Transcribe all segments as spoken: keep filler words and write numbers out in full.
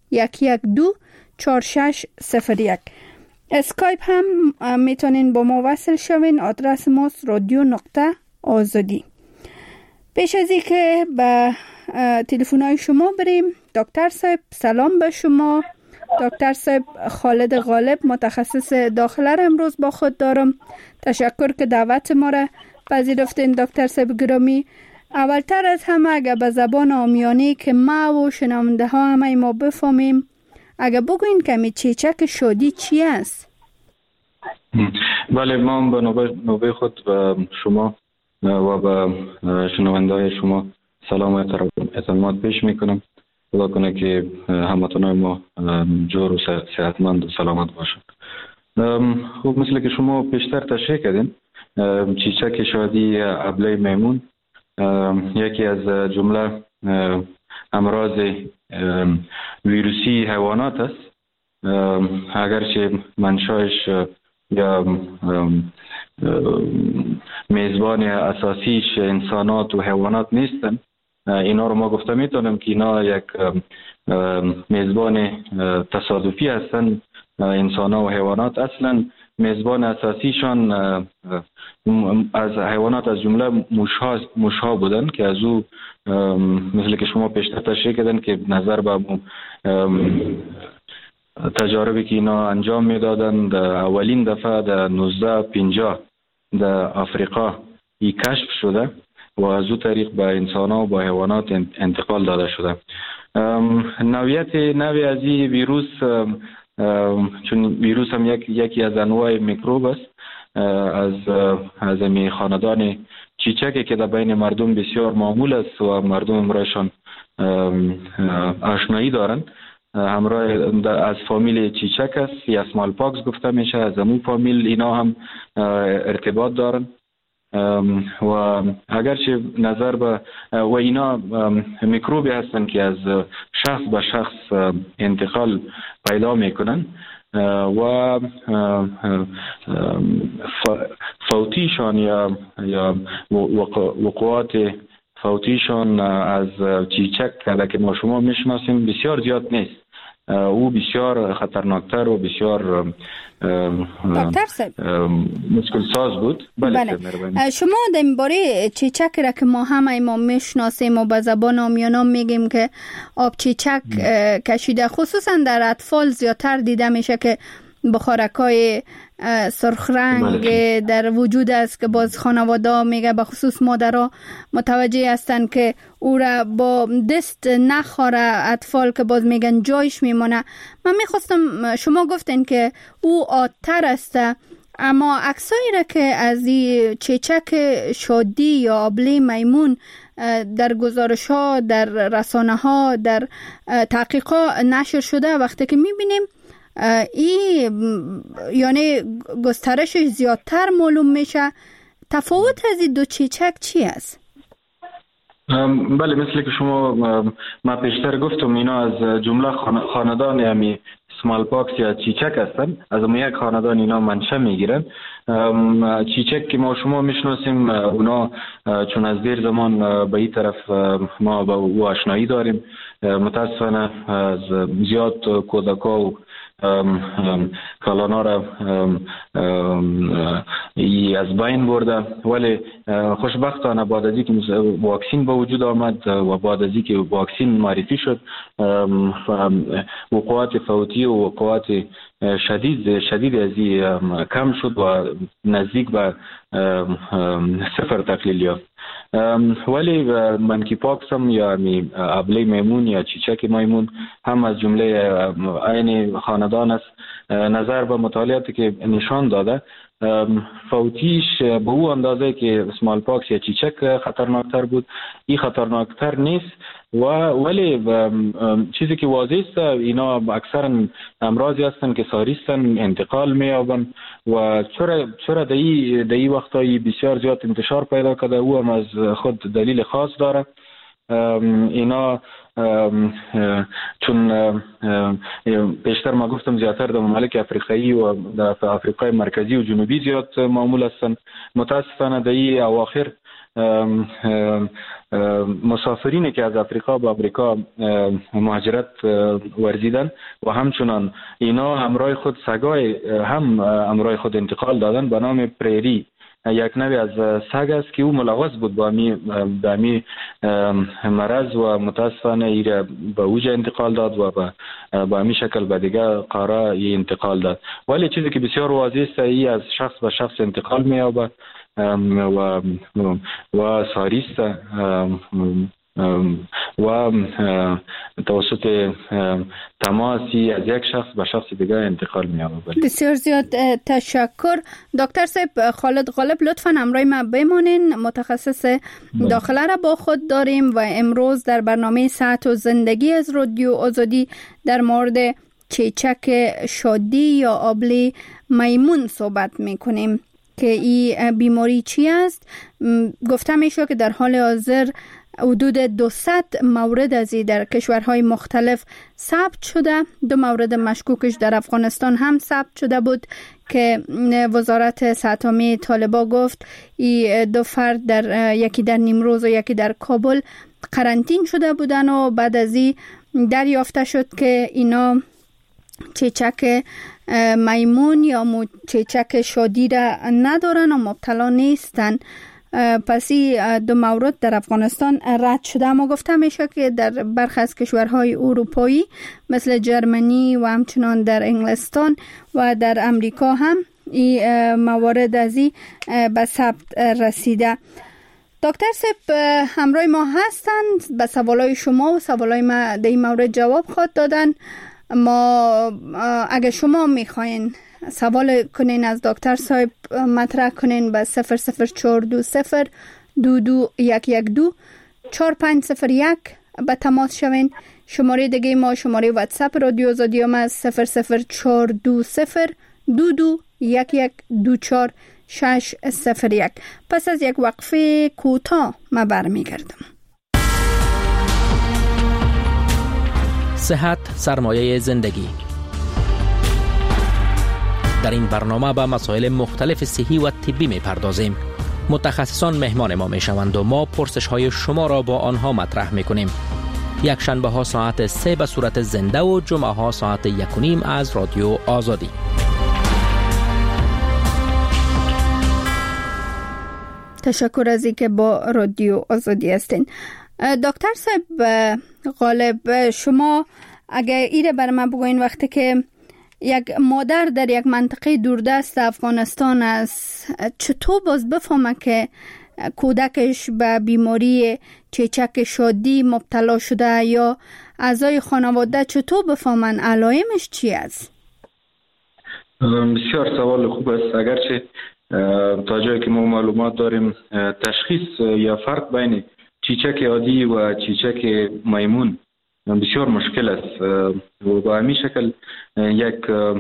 یک یک دو چهار شش صفر یک. اسکایپ هم میتونین با ما وصل شوین. آدرس ماست رادیو نقطه آزادی. پیش از این که به تلفن‌های شما بریم، دکتر صاحب سلام به شما. دکتر صاحب خالد غالب، متخصص داخله را امروز با خود دارم. تشکر که دعوت ما را پذیرفتین دکتر صاحب گرامی. اولتر از همه اگر به زبان عامیانه که ما و شنونده ها همه ما بفهمیم، اگر بگوین که می چیچک شادی چی است؟ بله، ما به نوبه, نوبه خود به شما و به شنونده های شما سلام و احترامات پیش میکنم. خدا کنه که هموطنان ما جور و صحتمند و سلامت باشند. خب مثل که شما پیشتر تشریح کردین، چیچک شادی ابله میمون یکی از جمله امراض ویروسی حیوانات است. اگرچه منشأش یا میزبان اساسیش انسانات و حیوانات نیستن، اینا رو ما گفته میتونم که اینا یک میزبان تصادفی هستن. انسان ها و حیوانات اصلا میزبان اساسیشان از حیوانات از جمله موشها موشها بودن که از او مثل که شما پیشتر تشریح کردن که نظر به تجاربی که اینا انجام میدادن در اولین دفعه در نوزده پنجاه در آفریقا ای کشف شده و از او طریق به انسان ها و به حیوانات انتقال داده شده. نوعیت نوعی از این ویروس، چون ویروس هم یک یکی از انواع میکروب است، از از می خاندان چیچکی که در بین مردم بسیار معمول است و مردم امرایشان آشنایی دارند. همراه از فامیل چیچک است یا اسمال پاکس گفته میشه. از همون فامیل اینا هم ارتباط دارن و اگرچه نظر به و اینا میکروبی هستن که از شخص به شخص انتقال پیدا میکنن و فوتیشان یا یا وقوعات فوتیشان از چیچک که ما شما میشناسیم بسیار زیاد نیست. او بسیار خطرناکتر و بسیار دکتر صاحب مشکل ساز بود. بله, بله. شما در باره چیچک را که ما همه ما میشناسیم و به زبان عامیانه میگیم که آب چیچک کشیده، خصوصا در اطفال زیادتر دیده میشه که بخارکای سرخ رنگ بله. در وجود است که باز خانواده میگه به خصوص مادرها متوجه هستن که او را با دست نخوره اطفال که باز میگن جایش میمونه. من میخواستم، شما گفتین که او عادتر است، اما عکسایی را که از این چیچک شادی یا آبله میمون در گزارش ها در رسانه ها در تحقیقات نشر شده، وقتی که میبینیم این یعنی گسترشش زیادتر معلوم میشه. تفاوت از این دو چیچک چی است؟ بله، مثل که شما ما پیشتر گفتم اینا از جمله خاندان یعنی اسمال پاکس یا چیچک هستن. از اون یک خاندان اینا منشأ میگیرن. چیچک که ما شما میشناسیم اونا چون از دیر زمان به این طرف ما با او آشنایی داریم، متاسفانه از زیاد کودکا و کلانا را از بین برده، ولی خوشبختانه بعد از اینکه واکسین به وجود آمد و بعد از اینکه واکسین معرفی شد، وقوعات فوتی و وقوعات شدید شدید از این کم شد و نزدیک به صفر تقلیل یافت. ولی منکی پاکس هم یا ابله میمون یا چیچک میمون هم از جمله عین خاندان است. نظر به مطالعاتی که نشان داده فوتیش به او اندازه که اسمال پاکس یا چیچک خطرناکتر بود، این خطرناکتر نیست. و ولی چیزی که واضح است اینا اکثرا امراضی هستند که ساری هستند، انتقال می‌یابند و چرا چرا در این در این وقتایی بسیار زیاد انتشار پیدا کرده، او هم از خود دلیل خاص داره. اینا چون بیشتر ما گفتم زیادتر در ممالک افریقایی و در افریقای مرکزی و جنوبی زیاد معمول هستند. متاسفانه در این اواخر مسافرینی که از افریقا به امریکا مهاجرت ورزیدن و همچنان اینا همراه خود سگای هم همراه خود انتقال دادن به نام پریری، یک نوع از سگ است که او ملوث بود با می با می مرض و متاسفانه ایره به اوجه انتقال داد و با با می شکل به دیگه قاره انتقال داد. ولی چیزی که بسیار واضح است ای از شخص به شخص انتقال می‌یابد و و ساریست و توسط تماسی از یک شخص به شخص دیگر انتقال می‌یابد. بسیار زیاد تشکر. دکتر صاحب خالد غالب لطفاً همراه ما بمانین. متخصص داخله را با خود داریم و امروز در برنامه صحت و زندگی از رادیو آزادی در مورد چیچک شادی یا آبله میمون صحبت می‌کنیم که این بیماری چی است. گفته میشه که در حال حاضر حدود دویست مورد از این در کشورهای مختلف ثبت شده. دو مورد مشکوکش در افغانستان هم ثبت شده بود که وزارت صحت عامه طالبان گفت این دو فرد در یکی در نیمروز و یکی در کابل قرنطین شده بودن و بعد از این دریافته شد که اینا چیچک میمون یا چیچک شادی را ندارن و مبتلا نیستن. پس این دو مورد در افغانستان رد شده، اما گفته میشه که در برخی از کشورهای اروپایی مثل جرمنی و همچنان در انگلستان و در امریکا هم این موارد از این به ثبت رسیده. دکتر صاحب همراه ما هستند، به سوالای شما و سوالای ما در این مورد جواب خواهد دادن. ما اگه شما میخواین سوال کنین از دکتر صاحب مطرح کنین به صفر صفر چهار دو صفر دو دو یک یک دو چهار پنج صفر یک به تماس شوین. شماره دیگه ما شماره واتساپ رادیو آزادی هم از صفر صفر چهار دو صفر دو دو یک یک دو چهار شش صفر یک. پس از یک وقفه کوتاه ما برمیگردم. صحت سرمایه زندگی. در این برنامه به مسائل مختلف صحی و طبی می پردازیم. متخصصان مهمان ما می شوند و ما پرسش های شما را با آنها مطرح می کنیم. یک شنبه ها ساعت سه به صورت زنده و جمعه ها ساعت یک و نیم از رادیو آزادی. تشکر از اینکه با رادیو آزادی هستین. دکتر صاحب غالب، شما اگر ایره بر من بگوین وقتی که یک مادر در یک منطقه دوردست افغانستان است چطور باز بفهمه که کودکش به بیماری چیچک شادی مبتلا شده یا اعضای خانواده چطور بفهمن علائمش چی است؟ بسیار سوال خوب است. اگرچه تا جایی که ما معلومات داریم تشخیص یا فرق بین چیچک عادی و چیچک میمون بسیار مشکل است و با همین شکل یک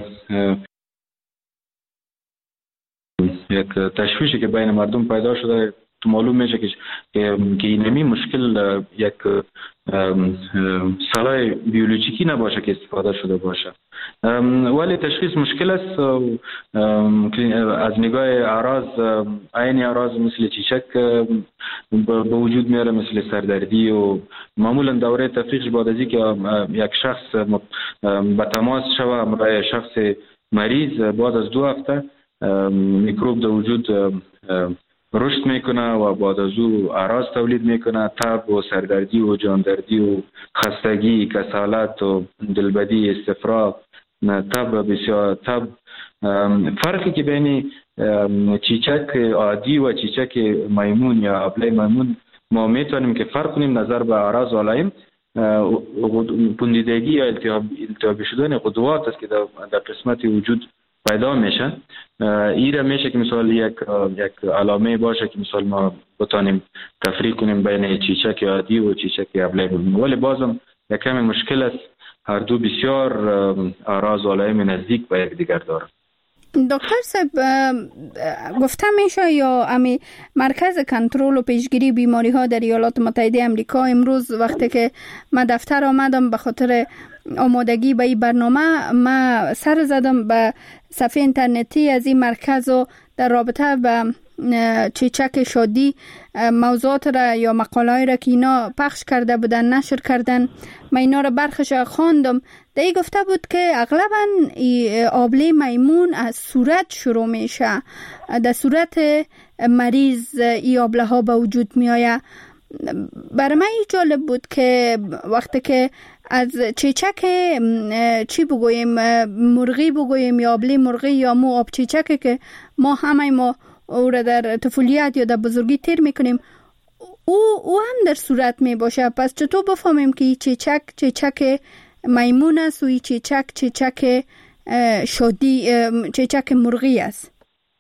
یک تشویشی که بین مردم پیدا شده تو معلوم میشه که که اینمی مشکل یک سلاح بیولوژیکی نباشه که استفاده شده باشه، ولی تشخیص مشکل است. از نگاه اعراض عین اعراض مثل چیچک به وجود میاره، مثل سردردی و معمولا دوره تفریقش بعد از اینکه یک شخص به تماس شوه برای شخص مریض بعد از دو هفته میکروب در وجود رشد میکنه و بعد از او اعراض تولید میکنه، تب و سردردی و جاندردی و خستگی، کسالت و دلبدی، استفراغ، تب بسیار تب. فرقی که بین چیچک عادی و چیچک میمون یا آبله میمون ما میتونیم که فرق کنیم نظر به اعراض و علائم. پوندیدگی یا التهابی شدن غدوات است که در قسمت وجود پیدا میشن. ایره میشه که مثال یک یک علامه باشه که مثال ما بتانیم تفریق کنیم بین چیچک عادی و چیچک آبله میمون، ولی بازم یک کمی مشکل است. هر دو بسیار اعراض و علائم نزدیک به یک دیگر دارند. دکتر صاحب گفته میشه یا امی مرکز کنترل و پیشگیری بیماری ها در ایالات متحده آمریکا امروز وقتی که من دفتر آمدم به خاطر آمادگی به این برنامه ما سر زدم به صفحه اینترنتی از این مرکز و در رابطه به چیچک شادی موضوعات را یا مقاله را که اینا پخش کرده بودن نشر کردن من اینا را برخش خواندم. دی گفته بود که اغلبا آبله میمون از صورت شروع میشه، در صورت مریض ای آبله ها به وجود می آید. برای من جالب بود که وقتی که از چیچک چی بگوییم مرغی بگوییم یا آبله مرغی یا مو آب چیچک که ما همه ما او را در طفولیت یا در بزرگی تیر میکنیم او او هم در صورت می باشه. پس چطور بفهمیم که چیچک چیچک میمون است و چیچک چیچک شادی چیچک مرغی است؟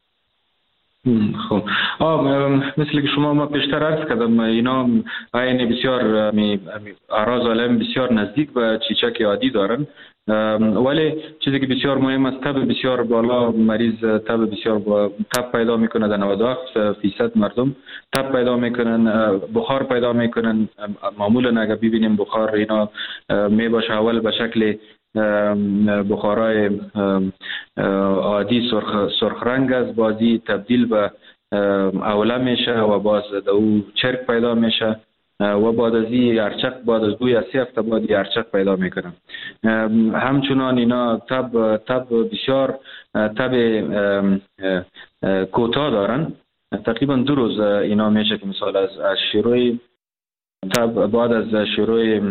خب آه مثل که شما ما پیشتر عرض کردم اینا عین بسیار اعراض علائم بسیار نزدیک به چیچک عادی دارن، ولی چیزی که بسیار مهم است تب بسیار بالا، مریض تب بسیار با تب پیدا میکنه، در نود و هفت فیصد مردم تب پیدا میکنن، بخار پیدا میکنن. معمولا اگر ببینیم بخار اینا می باشه اول به شکل بخارای عادی سرخ سرخ رنگ است، بازی تبدیل به اوله میشه و باز او چرک پیدا میشه و بعد از این ارچق بعد از دو یا سه هفته بعد ارچق پیدا میکنه. همچنان اینا تب تب بسیار تب کوتاه دارن، تقریبا دو روز اینا میشه که مثال از از شروع تب بعد از شروع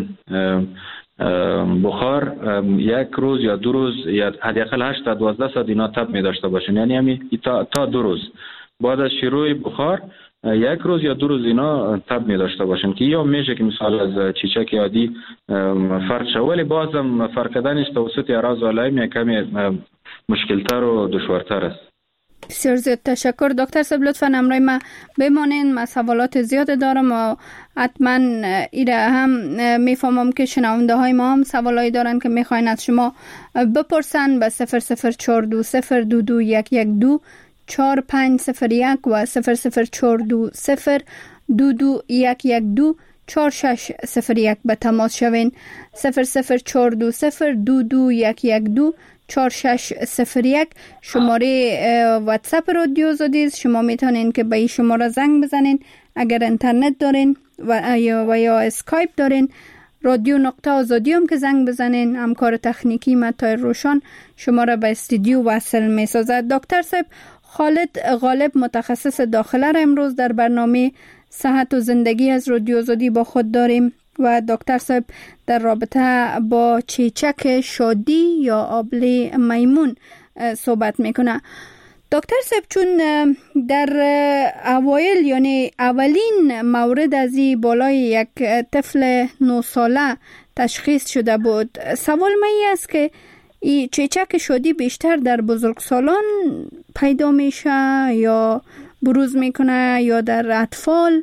بخار یک روز یا دو روز یا حداقل هشت تا دوازده ساعت اینا تب می داشته باشن، یعنی همین تا تا دو روز بعد از شروع بخار یک روز یا دو روز اینا تب می داشته باشن که یا میشه که مثال از چیچک عادی فرق شه، ولی بازم فرق کردنش توسط اعراض علائم کمی مشکل‌تر و دشوارتر است. بسیار زیاد تشکر دکتر صاحب، لطفاً همراه ما بمانین، من سوالات زیاد دارم و حتما ایره هم میفهمم که شنونده های ما هم سوالایی دارن که میخواین از شما بپرسن به صفر صفر چهار دو صفر دو دو یک یک دو چهار پنج صفر یک و صفر صفر چهار دو صفر دو دو یک یک دو چهار شش صفر یک به تماس شوین. صفر صفر چهار دو صفر دو دو یک یک دو چهار شش صفر یک شماره واتساپ رادیو آزادی. شما میتونین که به این شماره زنگ بزنین اگر اینترنت دارین و یا و یا اسکایپ دارین. رادیو نقطه آزادی هم که زنگ بزنین همکار تکنیکی متای روشان شما را به استودیو وصل میسازد. دکتر صاحب خالد غالب متخصص داخله را امروز در برنامه صحت و زندگی از رادیو آزادی با خود داریم و دکتر صاحب در رابطه با چیچک شادی یا آبله میمون صحبت میکنه. دکتر صاحب چون در اوایل یعنی اولین مورد از این بالای یک طفل نو ساله تشخیص شده بود، سوال می است که این چیچک شادی بیشتر در بزرگسالان پیدا میشه یا بروز میکنه یا در اطفال؟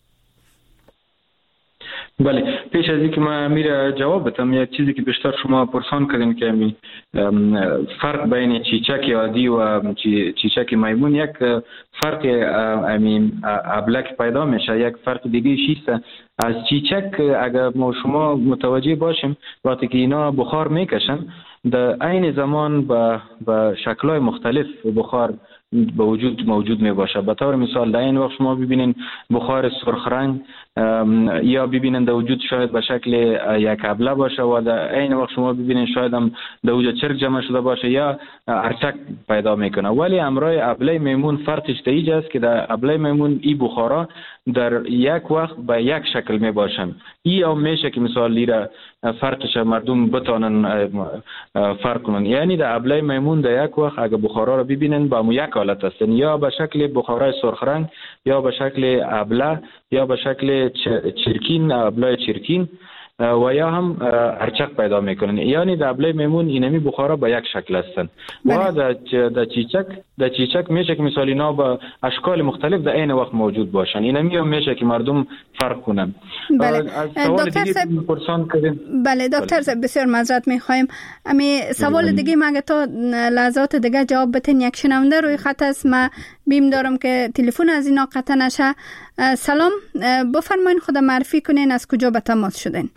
بله، پیش از اینکه من میره جواب بدم یک چیزی که بیشتر شما پرسان کردین که می فرق بین چیچک عادی و چیچک میمون، یک فرق امین ابلک پیدا میشه. یک فرق دیگه چیست از چیچک اگر ما شما متوجه باشیم وقتی که اینا بخار میکشن در عین زمان با با شکل‌های مختلف بخار به وجود موجود می باشه. به طور مثال در این وقت شما ببینین بخار سرخ رنگ یا ببینین در وجود شاید به شکل یک ابله باشه و در این وقت شما ببینین شاید هم در وجود چرک جمع شده باشه یا ارچک پیدا میکنه. ولی امرای ابله میمون فرقش در اینجا است که در ابله میمون این بخارا در یک وقت به یک شکل می باشن. این هم میشه که مثال لیره فرقش مردم بتانن فرق کنن، یعنی در ابله میمون در یک وقت اگر بخارا رو ببینن با مو یک حالت هستن، یا به شکل بخارای سرخ رنگ یا به شکل ابله یا به شکل چرکین ابله چرکین و یا هم هرچق پیدا میکنن. یعنی دبله میمون اینمی بخارا به یک شکل هستن و در چیچک در چیچک میشه که مثال اینا با اشکال مختلف در عین وقت موجود باشن. اینمی هم میشه که مردم فرق کنن. بله دکتر صاحب، بله دکتر صاحب بسیار معذرت میخوایم. امی سوال دیگه مگه تا لحظات دیگه جواب بتین. یک شنونده روی خط است، ما بیم دارم که تلفن از اینا قطع نشه. سلام، بفرمایید خود معرفی کنین، از کجا به تماس شدین؟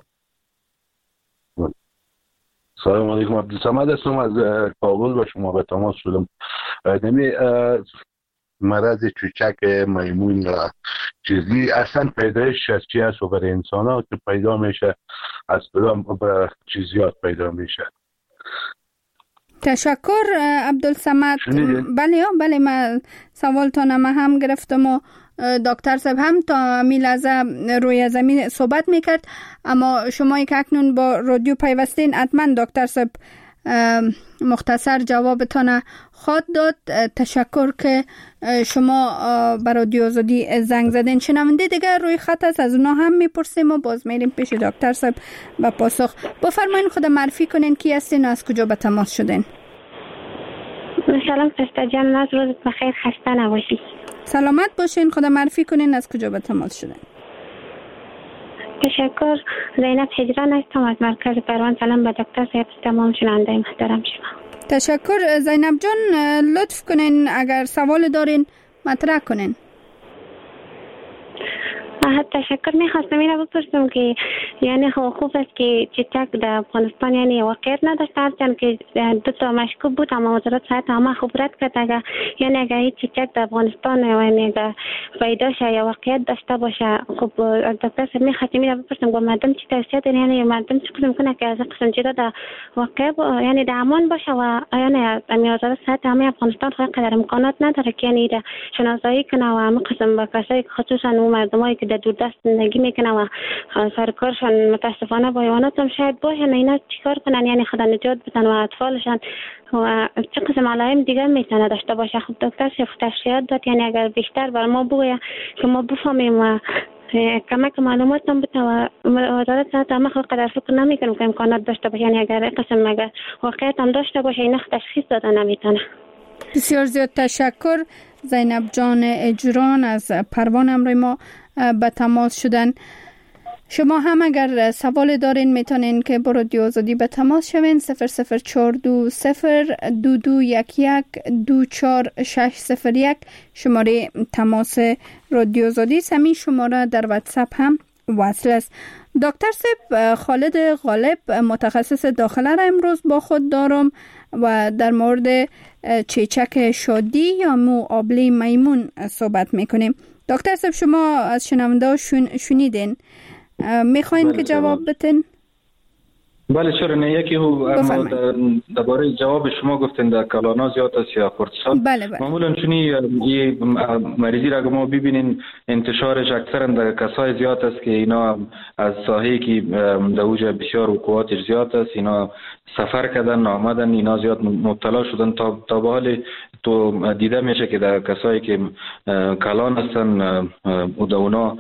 سلام علیکم، عبدالصمد هستم از کابل با شما به تماس شدم. نمی مرض چوچک میمون چیزی اصلا پیدایش از چی هست و برای انسان ها که پیدا میشه از کدام چیزیات پیدا میشه؟ تشکر عبدالصمد. بله بله من سوالتان ما هم گرفتم و دکتر صاحب هم تا می لحظه روی زمین صحبت میکرد، اما شما که اکنون با رادیو پیوستین حتما دکتر صاحب مختصر جوابتان خواهد داد. تشکر که شما برای رادیو آزادی زنگ زدین. شنونده دیگر روی خط است، از اونا هم میپرسیم و باز میریم پیش دکتر صاحب با پاسخ. بفرمایید خود معرفی کنین کی هستین و از کجا به تماس شدین؟ سلام سستا جان، از روز بخیر، خسته نباشید. سلامت باشین. خود معرفی کنین از کجا به تماس شدین؟ تشکر. زینب هجران هستم از مرکز پروان. سلام به دکتر صاحب، تمام شنونده محترم شما. تشکر زینب جان، لطف کنین اگر سوال دارین مطرح کنین. تشکر. میخواستم این رو بپرسم که یعنی خوب است که چیچک در افغانستان یعنی واقعیت نداشته، هرچند که دو تا مشکوک بود اما وزارت صحت همه خوب رد کرد. اگر یعنی اگر این چیچک در افغانستان یعنی اگر پیدا شه یا واقعیت داشته باشه، خب از دکتر صاحب میخواستم این رو بپرسم که مردم چی توصیه دارین، یعنی مردم چی کار میکنه که از قسم چیزا در واقع یعنی در امان باشه و یعنی وزارت صحت همه افغانستان خیلی قدر امکانات نداره که یعنی شناسایی کنه و همه قسم با کسایی خصوصا اون مردمایی که در دوردست زندگی میکنه و سرکارشان متاسفانه با حیوانات هم شاید باشن، اینا چیکار کنن یعنی خدا نجات بدن و اطفالشان و چه قسم علائم دیگه میتونه داشته باشه. خب دکتر صاحب تشریحات داد، یعنی اگر بیشتر بر ما بگوید که ما بفهمیم و کمک معلومات هم بده و وزارت صحت هم خود قدر فکر نمیکنم که امکانات داشته باشه، یعنی اگر قسم اگر واقعیت هم داشته باشه اینا تشخیص داده نمیتونه. بسیار زیاد تشکر زینب جان اجران از پروان امروی ما به تماس شدن. شما هم اگر سوال دارین میتونین که با رادیو آزادی به تماس شوین. صفر صفر چهار دو صفر دو دو یک یک دو چهار شش صفر یک شماره تماس رادیو آزادی. همین شماره در واتساپ هم وصل است. دکتر صاحب خالد غالب متخصص داخله را امروز با خود دارم و در مورد چیچک شادی یا مو آبله میمون صحبت میکنیم. دکتر صاحب شما از شنونده ها شن... شنیدین، میخواین که جواب بدین؟ بله چرا نه. یکی هو درباره جواب شما گفتین در کلانا زیاد است یا خردسال. بله بله. معمولا چونی یه مریضی را ما ببینین انتشارش اکثرا در کسای زیاد است که اینا از ساحه‌ای که در اوج بسیار وقوعاتش زیاد است، اینا سفر کردن آمدن، اینا زیاد مبتلا شدن. تا تا به حال تو دیده میشه که در کسایی که کلان هستن و در اونا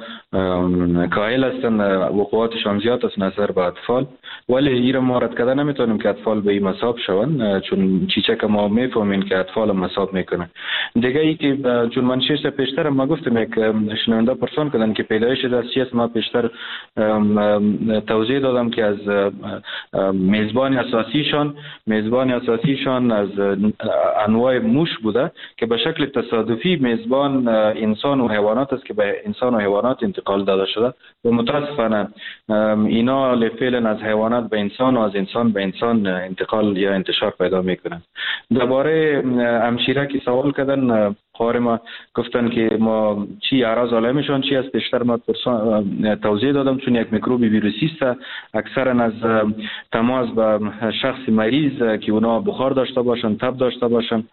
کاهل هستن وقوعاتشان زیاد است نظر به اطفال، ولی این را ما رد کردن نمیتونیم که اطفال به این مصاب شون، چون چیچک ما میفهمیم که اطفال هم مصاب میکنه. دیگه ای که چون من شش پیشتر ما گفتم یک شنونده پرسان کردن که پیدایش از چی است، ما پیشتر توضیح دادم که از میزبان اساسیشان میزبان اساسیشان از انواع موش بوده که به شکل تصادفی میزبان انسان و حیوانات است که به انسان و حیوانات انتقال داده شده و متاسفانه اینا لفعلا از حیوانات به انسان و از انسان به انسان انتقال یا انتشار پیدا میکنن. درباره همشیره که سوال کردن خواهر ما گفتن که ما چی اعراض علائمشان چی است، بیشتر ما توضیح دادم چون یک میکروب ویروسی است اکثرا از تماس با شخص مریض که اونا بخار داشته باشن، تب داشته باشن،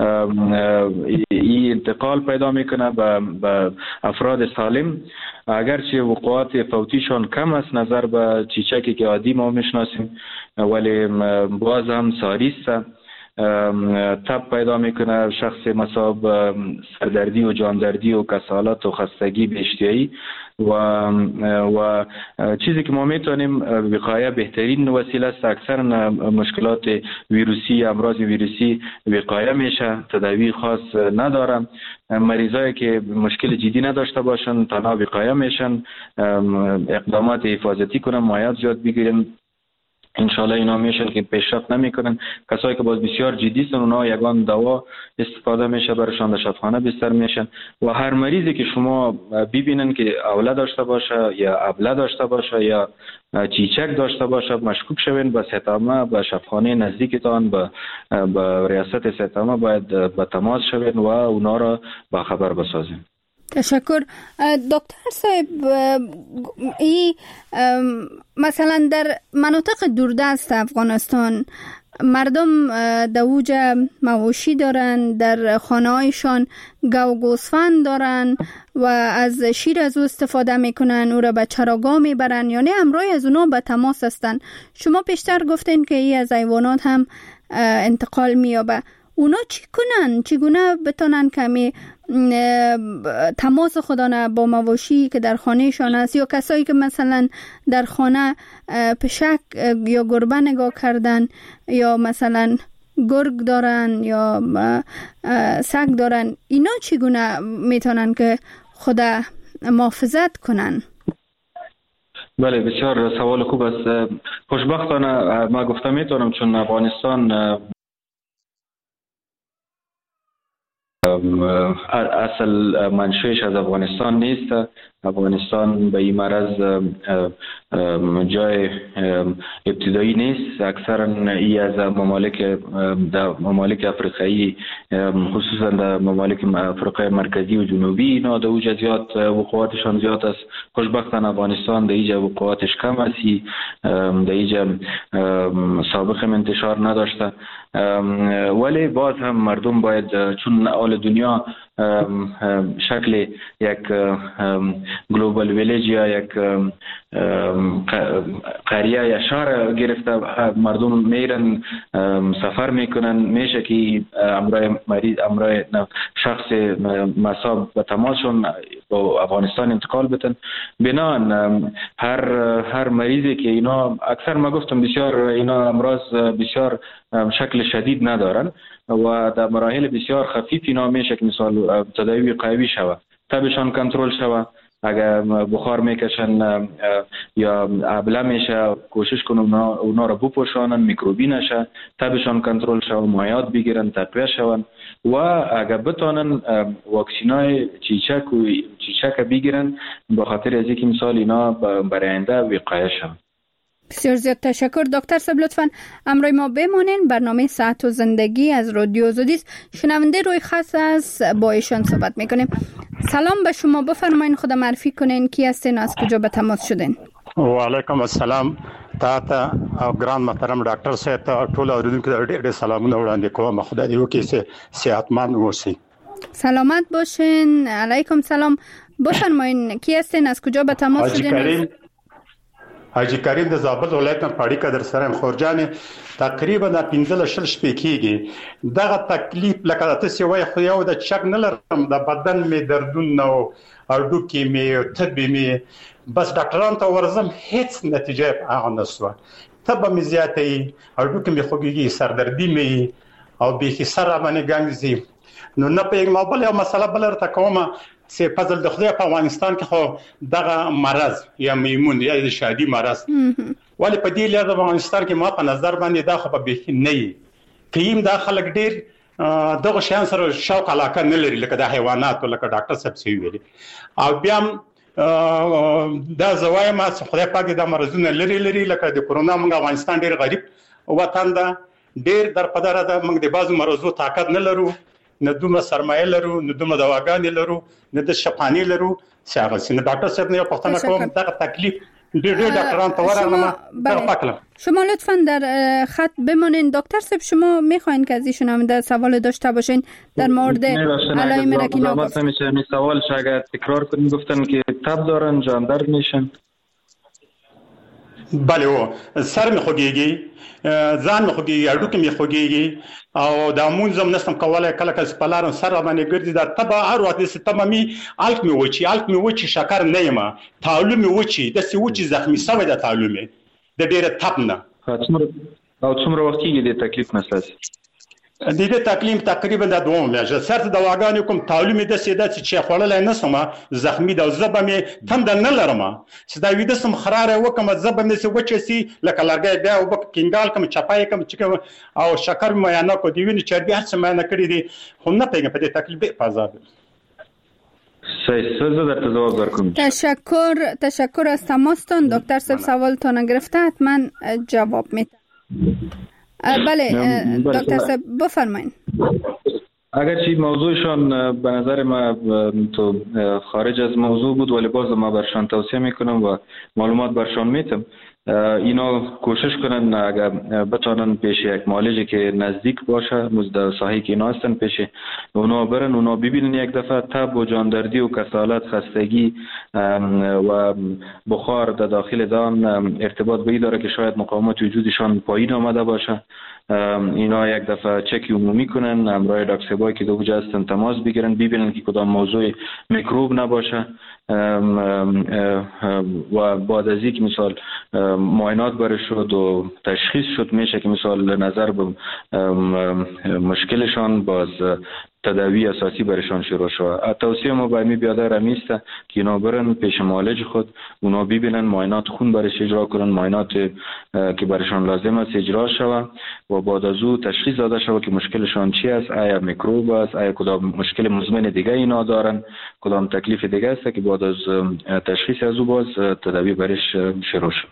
این انتقال پیدا میکنه به افراد سالم. اگرچه وقوعات فوتیشان کم است نظر به چیچکی که عادی ما میشناسیم، ولی باز هم ساری است تب پیدا میکنه، شخص مصاب سردردی و جاندردی و کسالت و خستگی به اشتیایی و و چیزی که ما میتونیم وقایه بهترین وسیله است. اکثر مشکلات ویروسی، امراض ویروسی وقایه میشه، تداوی خاص ندارن. مریضایی که مشکل جدی نداشته باشن تنها وقایه میشن، اقدامات حفاظتی کنن، مایعات زیاد بگیرن، انشالله اینا میشن که پیشرفت نمیکنن. کسایی که باز بسیار جدی هستن اونا یگان دوا استفاده میشه برشان، در شفاخانه بستر میشن. و هر مریضی که شما ببینن که اوله داشته باشه یا ابله داشته باشه یا چیچک داشته باشه، مشکوک شوین به سیتامه، به شفاخانه نزدیکتان، به به ریاست سیتامه باید به تماس شوین و اونا را با خبر بسازین. تشکر. دکتر صاحب، ای مثلا در مناطق دوردست افغانستان مردم دوج مواشی دارن، در خانه هایشان گو گوسفند دارن و از شیر از او استفاده میکنن، او را به چراگاه میبرن، یعنی همراه از اونا به تماس هستن. شما پیشتر گفتین که ای از حیوانات هم انتقال میابه. اونا چی کنن؟ چگونه بتونن کمی تماس خودانه با مواشی که در خانه شان است، یا کسایی که مثلا در خانه پشک یا گربه نگاه کردن یا مثلا گرگ دارن یا سگ دارن، اینا چگونه میتونن که خود محافظت کنن؟ بله، بسیار سوال خوب است. خوشبختانه ما گفتم میتونم، چون افغانستان اصل منشأش از افغانستان نیست. افغانستان به این مرض جای ابتدایی نیست. اکثرا ای از ممالک در ممالک افریقایی، خصوصا در ممالک افریقای مرکزی و جنوبی، اینا در اوج زیاد وقوعاتشان زیاد است. خوشبختانه افغانستان در اینجا وقوعاتش کم است، در اینجا سابقه انتشار نداشته. ولی باز هم مردم باید، چون آل دنیا شکل یک گلوبال ویلیج یا یک قریه یا شهر گرفته، مردم میرن سفر میکنن، میشه که امرای مریض، امرای شخص مصاب به تماسشون با افغانستان انتقال بتن. بنان هر هر مریضی که اینا، اکثر ما گفتم بسیار اینا امراض بسیار شکل شدید ندارن و در مراحل بسیار خفیف اینا میشه که مثال تداوی وقایوی شوه، تبشان کنترل شوه. اگر بخار میکشن یا ابله میشه، کوشش کنن اونا, اونا رو بپوشانن، میکروبی نشه، تبشان کنترل شوه، مایعات بگیرن، تقویه شون و اگر بتونن واکسینای چیچک و چیچک بگیرن، به خاطر از اینکه مثال اینا برای آینده وقایه شون. بسیار زیاد تشکر. دکتر صاحب لطفاً همراه ما بمانین. برنامه صحت و زندگی از رادیو آزادی است. شنونده روی خط است، با ایشان صحبت میکنیم. سلام به شما، بفرمایید خود معرفی کنین، کی هستین، از کجا به تماس شدین؟ و علیکم السلام. تا ته او ګران محترم ډاکټر صاحب ته ټول اوریدونکو ته ډېر سلامونه وړاندې کوم. خدای دې وکړي چې صحتمند اوسئ. سلامت باشین. علیکم سلام. بفرمایید کی هستین، از کجا به تماس شدین؟ حاجی کریم د زابل ولایت نه پاړی کا در سره خورجان تقریبا د پنځه شل شپې کېږي. دغه تکلیف لکه تاسو وایي خو یو د چک نه لرم، د بدن می دردونه او اډوکی می تبې می، بس ډاکټران ته ورزم هیڅ نتیجه هغه نشوه. تبه می زیاتې، اډوکی می خوږیږي، سردردی می او به کې سره باندې ګنګزي. نو نه پیغام بل یو مسله بل رته کومه سي فضل د خدای په افغانستان کې خو دغه مرض یا میمون یا د شادي مرض ولی په دې لاره د افغانستان کې ما په نظر باندې دا خو به نه وي. کیم دا خلک ډیر دغه شان سره شوق علاقه نه لري لکه د حیوانات، لکه ډاکټر صاحب سی ویلي. او بیا دا زوایم چې خدای پاک د مرزونه لري لري لکه د کورونا موږ افغانستان ډیر غریب وطن ده، ډیر در پدره ده، موږ د بازو مرزو طاقت نه لرو، نه دومره سرمایه لرو، نه دومره دواګانې لرو، نه د شفانې لرو. څنګه سینه ډاکټر صاحب نه پښتنه کوم دا تکلیف ډېر ډېر ډاکټران ته ورغلم. تفضل. شما لطفاً در خط بمانین. دکتر صاحب شما میخواین که از ایشون هم در سوال داشته باشین در مورد علائم رکینا؟ مثلا میشه می سوال شاید تکرار کنیم. گفتن که تب دارن، جان درد میشن. بله او سر می خوږیږي، ځان می خوږیږي، اډوکې می خوږیږي او د مونځم نستم کولای، کله کله سپلارم سر باندې ګرځي د تبه هر وخت د ستمه می الک می وچی الک می وچی شکر نه یم، تعلم می وچی د سی وچی زخمی سوی د تعلم د ډیره تپ نه. او څومره وخت کېږي د تکلیف مسله؟ د دې تکلیف تقریبا د دوه میاشتې سره د واګانې کوم تعلم د سیده چې خړلای نه سم زخمی د زبه می تند نه لرم چې دا وې د سم خراره وکم زبه می سي وچسي لکه لرګي بیا وب کینګال کوم چپای کوم چې او شکر مې نه کو دی ویني چې بیا څه مې نه کړی دي خو نه پیګم په دې تکلیف پازاب. تشکر تشکر از تماستون دکتر صاحب. سوالتون گرفته حتما جواب میدم. بله دکتر صاحب بفرمایید. اگر چی موضوعشان به نظر ما تو خارج از موضوع بود ولی باز ما برشان توصیه میکنم و معلومات برشان میتم اینا کوشش کنن اگر بتونن پیش یک معالجه که نزدیک باشه مزد ساحی که اینا هستن پیش اونا برن، اونا ببینن یک دفعه تب و جاندردی و کسالت خستگی و بخار در داخل دان ارتباط به این داره که شاید مقاومت وجودشان پایین آمده باشه. اینا یک دفعه چکی عمومی کنن، همراه دکتر صاحبایی که دو جا هستن تماس بگیرن، ببینن که کدام موضوع میکروب نباشه و بعد از اینکه مثال معاینات برش شد و تشخیص شد میشه که مثال نظر به مشکلشان باز تداوی اساسی برشان شروع شد. توصیه ما به می بیادر همیسته که اینا برن پیش معالج خود، اونا ببینن معاینات خون برش اجرا کنن، معاینات که برشان لازم است اجرا شود و بعد از او تشخیص داده شود که مشکلشان چی است، آیا میکروب است، آیا کدام مشکل مزمن دیگه اینا دارن، کدام تکلیف دیگه است که بعد از تشخیص از او باز تداوی برش شروع شد.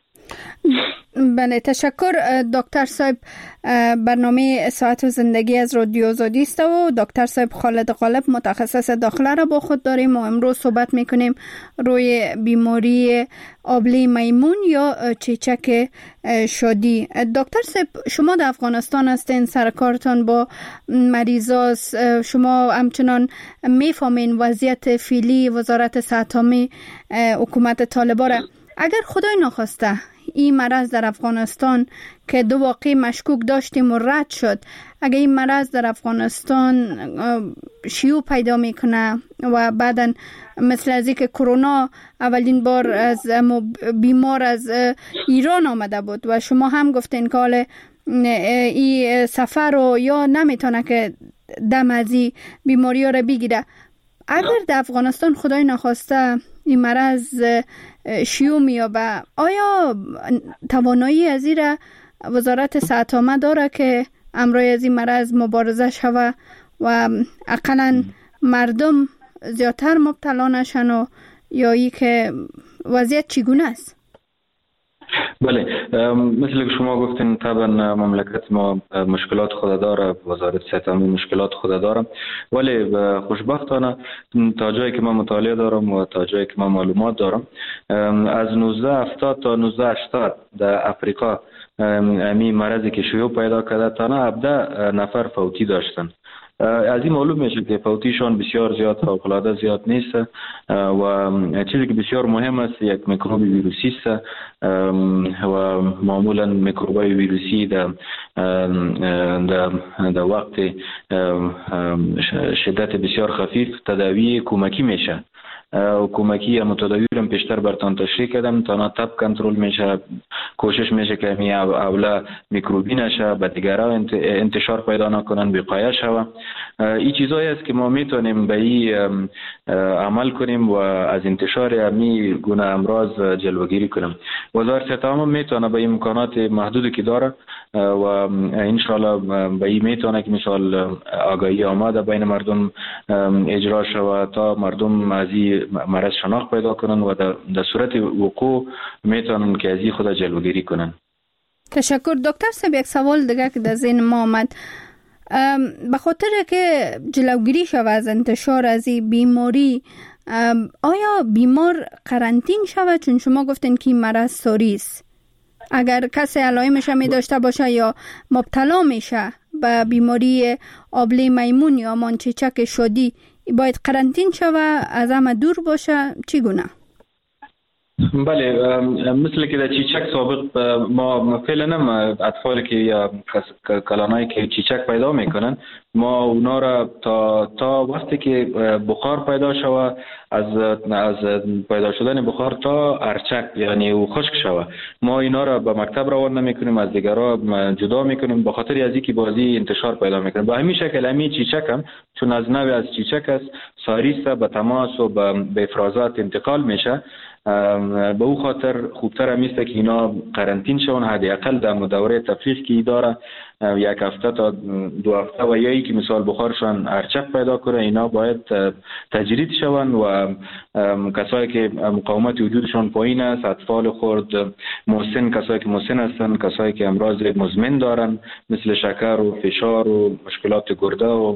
بله تشکر دکتر صاحب. برنامه ساعت و زندگی از رادیو آزادی است و دکتر صاحب خالد غالب متخصص داخله را با خود داریم و امروز صحبت میکنیم روی بیماری آبله میمون یا چیچک شدی. دکتر صاحب شما در افغانستان هستین، سرکارتان با مریضاست، شما همچنان میفهمین وضعیت فعلی وزارت صحت عامه حکومت طالبان را. اگر خدای نخواسته این مرض در افغانستان که دو واقع مشکوک داشتیم و رد شد، اگر این مرض در افغانستان شیوع پیدا میکنه و بعداً مثل از اینکه کرونا اولین بار از بیمار از ایران آمده بود و شما هم گفتین که حال این سفر رو یا نمیتونه که دم از این بیماری رو بگیره، اگر در افغانستان خدای نخواسته این مرض شیوع میابه، آیا توانایی از این را وزارت صحت عامه داره که امروز از این مرض مبارزه شوه و اقلا مردم زیادتر مبتلا نشن و یا ای که وضعیت چگونه است؟ بله مثل که شما گفتین طبعا مملکت ما مشکلات خود داره، وزارت صحت عامه مشکلات خود داره، ولی خوشبختانه تا جایی که من مطالعه دارم و تا جایی که من معلومات دارم از نوزده هفتاد تا نوزده هشتاد در افریقا امی مرضی که شیوع پیدا کرده تا نه هفده نفر فوتی داشتن. از این معلوم میشه که فوتیشان بسیار زیاد فوق‌العاده زیاد نیست و چیزی که بسیار مهم است یک میکروب ویروسی است و معمولا میکروبای ویروسی در در وقت شدت بسیار خفیف تداوی کمکی میشه و کمکی یا متداوی رو پیشتر براتون تشریح کردم تا تب کنترل میشه، کوشش میشه که می اولا میکروبی نشه، به دیگران انتشار پیدا نکنن، وقایه شوه. این چیزایی است که ما میتونیم به این عمل کنیم و از انتشار امی گونه امراض جلوگیری کنیم. وزارت صحت عامه میتونه به این امکانات محدودی که داره و ان شاء الله به این میتونه که مثال آگاهی آماده بین مردم اجرا شوه تا مردم از این مرض شناخت پیدا کنن و در صورت وقوع میتونن که از این خود جلوگیری کنن. تشکر دکتر صاحب. یک سوال دیگه که در ذهن ما آمد، به خاطر که جلوگیری شود از انتشار از این بیماری، آیا بیمار قرنطین شود؟ چون شما گفتین که این مرض ساری است، اگر کسی علائمش می داشته باشه یا مبتلا میشه به بیماری آبله میمون یا مانچیچک شدی، باید قرنطین شود، از همه دور باشه، چگونه؟ بله، مثل که در چیچک سابق ما فعلا اطفالی که یا کلانایی که چیچک پیدا میکنن ما اونا را تا تا وقتی که بخار پیدا شوه، از از پیدا شدن بخار تا ارچک یعنی او خشک شوه، ما اینا را به مکتب روان نمیکنیم، از دیگرها جدا میکنیم به خاطر از اینکه بازی انتشار پیدا میکنه. به همین شکل همین چیچک هم چون از نوع از چیچک است ساریست به تماس و به افرازات انتقال میشه، به او خاطر خوبتر همیست که اینا قرنطین شون، حداقل در دوره تفریق که داره یک هفته تا دو هفته و یا ای که مثال بخارشان ارچک پیدا کنه، اینا باید تجرید شون و کسایی که مقاومت وجودشان پایین است، اطفال خرد، مسن، کسایی که مسن هستن، کسایی که امراض مزمن دارن مثل شکر و فشار و مشکلات گرده و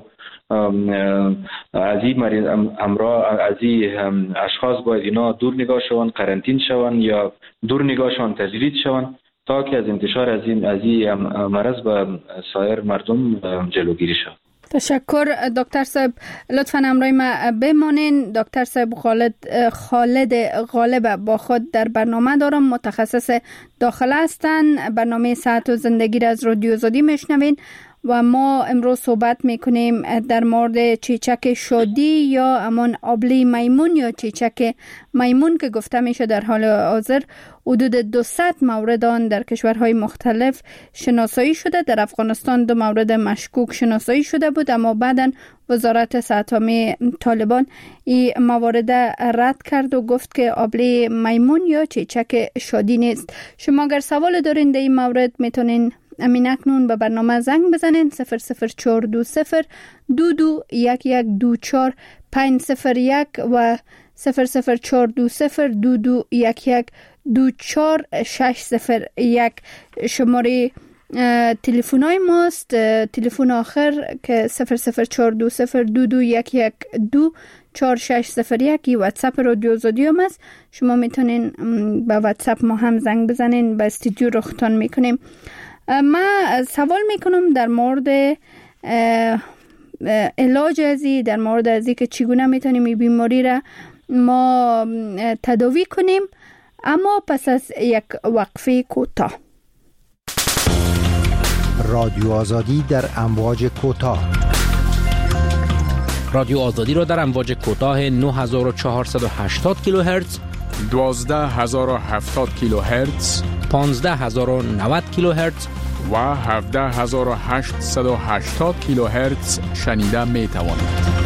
از این مریض امراض از این اشخاص باید اینا دور نگاه شون، قرنطین شون یا دور نگاه شون تجرید شون تا که از انتشار از این از این مرض به سایر مردم جلوگیری شود. تشکر دکتر صاحب، لطفاً همراه ما بمانین. دکتر صاحب خالد خالد غالب با خود در برنامه دارم، متخصص داخله هستند. برنامه صحت و زندگی را از رادیو آزادی میشنوین و ما امروز صحبت میکنیم در مورد چیچک شادی یا همان آبله میمون یا چیچک میمون که گفته میشه در حال حاضر حدود دویست مورد آن در کشورهای مختلف شناسایی شده. در افغانستان دو مورد مشکوک شناسایی شده بود، اما بعداً وزارت صحت عامه طالبان این موارد رد کرد و گفت که آبله میمون یا چیچک شادی نیست. شما اگر سوال دارین در این مورد میتونین امین اکنون به برنامه زنگ بزنین صفر صفر چهار دو صفر دو دو یک یک دو چهار پنج صفر یک و صفر صفر چهار دو صفر دو دو یک یک دو چهار شش صفر یک. شماره تلفن های ماست، تلفن آخر که صفر صفر چهار دو صفر دو دو یک یک دو چهار شش صفر یک. واتساپ رادیو آزادی هم است، شما میتونین با واتساپ ما هم زنگ بزنین، با استودیو رختان میکنیم. ما سوال میکنم در مورد علاج ازی، در مورد ازی که چگونه میتونیم این بیماری را ما تداوی کنیم، اما پس از یک وقفه کوتاه. رادیو آزادی در امواج کوتاه. رادیو آزادی را در امواج کوتاه نه هزار و چهارصد و هشتاد کیلوهرتز، دوازده هزار و هفتاد کیلوهرتز، پانزده هزار و نود کیلوهرتز و هفده هزار و هشتصد و هشتاد کیلوهرتز شنیده می توانید.